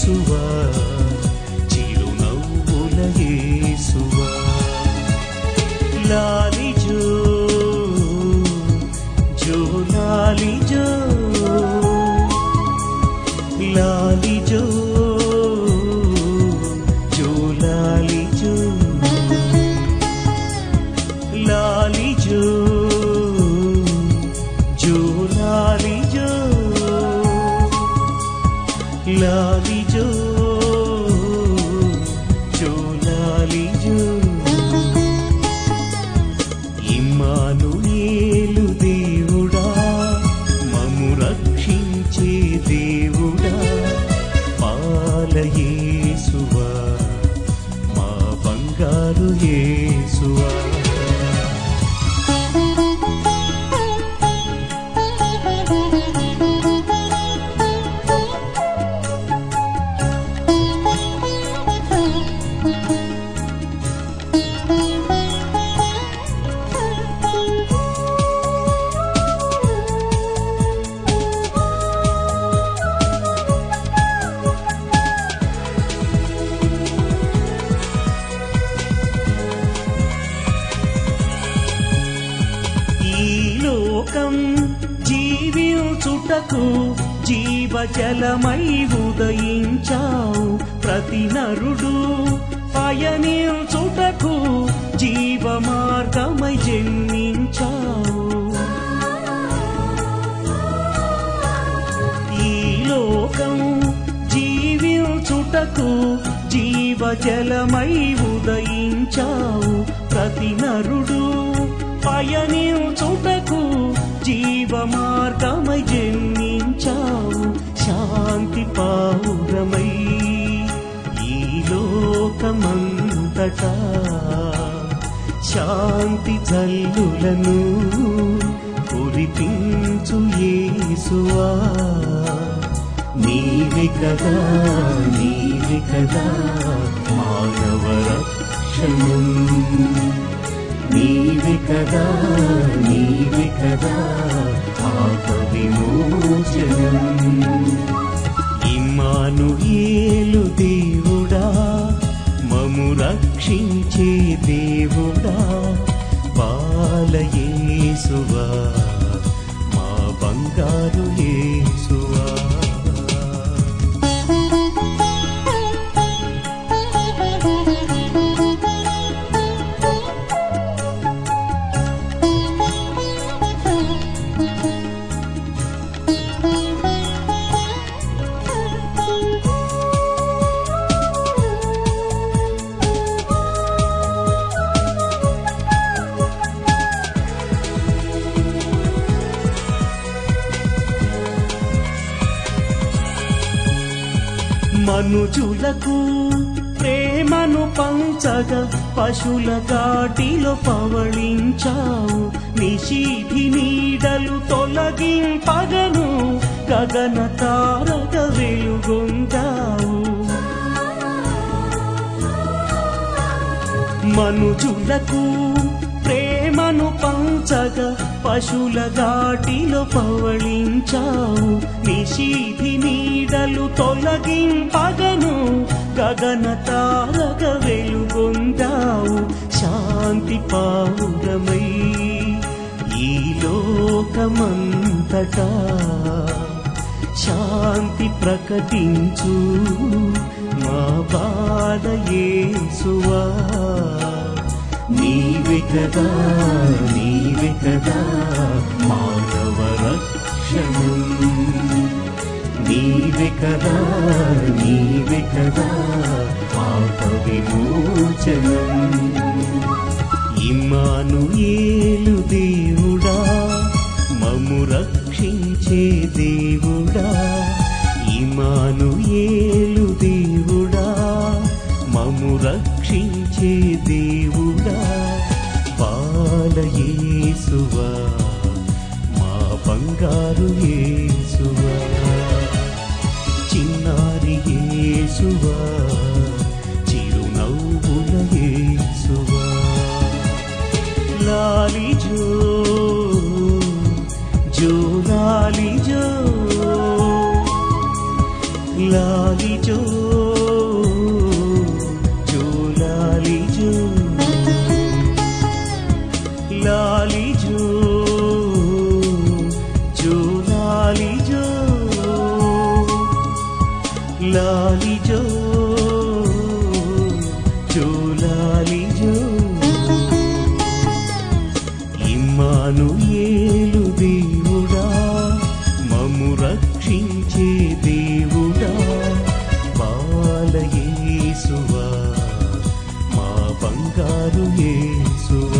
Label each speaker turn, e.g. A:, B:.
A: యేసువా చిరునవ్వుల యేసువా లాలి జో జో లాలి జో లాలి జో జో లాలి జో లాలి జో జో లాలి జో లాలి జో జో లాలి జో ఇమ్మానుయేలు దేవుడా మమ్ము రక్షించే దేవుడా పాల యేసువా మా బంగారు యేసువా లోకం జీవించుటకు జీవజలమై ఉదయించావు ప్రతి నరుడు పయనించుటకు జీవ మార్గమై జన్మించావు ఈ లోకం జీవించుటకు జీవజలమై ఉదయించావు ప్రతి నరుడు పయనించుటకు జీవ మార్గమై జన్మించావు శాంతి పావురమై ఈ లోకమంతటా శాంతి జల్లులను కురిపించు యేసువా నీవే కదా మానవ రక్షణం నీవే కదా పాప విమోచనం ఇమ్మానుయేలు దేవుడా మమ్ము రక్షించే దేవుడా బాల యేసువా మా బంగారు యేసువా మనుజులకు ప్రేమను పంచగా పశుల ఘాటిలో పవళించావు నిశీధి నీడలు తొలగింపగను గగన తారక వెలుగొందావు మనుజులకు ప్రేమను పంచగా పశుల ఘాటిలో పవళించావు నిశీధి నీడలు తొలగింపగను గగన తారక వెలుగొందావు శాంతి పావురమై ఈ లోకమంతటా శాంతి ప్రకటించు మా బాల యేసువా నీవే కదా మానవ రక్షణం నీవే కదా పాప విమోచనం ఇమ్మానుయేలు దేవుడా మమ్ము రక్షించే దేవుడా ఇమ్మానుయేలు దేవుడా మమ్ము రక్షించే దేవుడా బాల యేసువా మా బంగారు యేసువా చిన్నారి యేసువా చిరునవ్వుల యేసువా లాలి జో జో లాలి జో లాలి జో జోలాలి జో జోలాలి జో ఇమ్మానుయేలు దేవుడా మము రక్షించే దేవుడా బాల యేసువా మా బంగారు యేసువా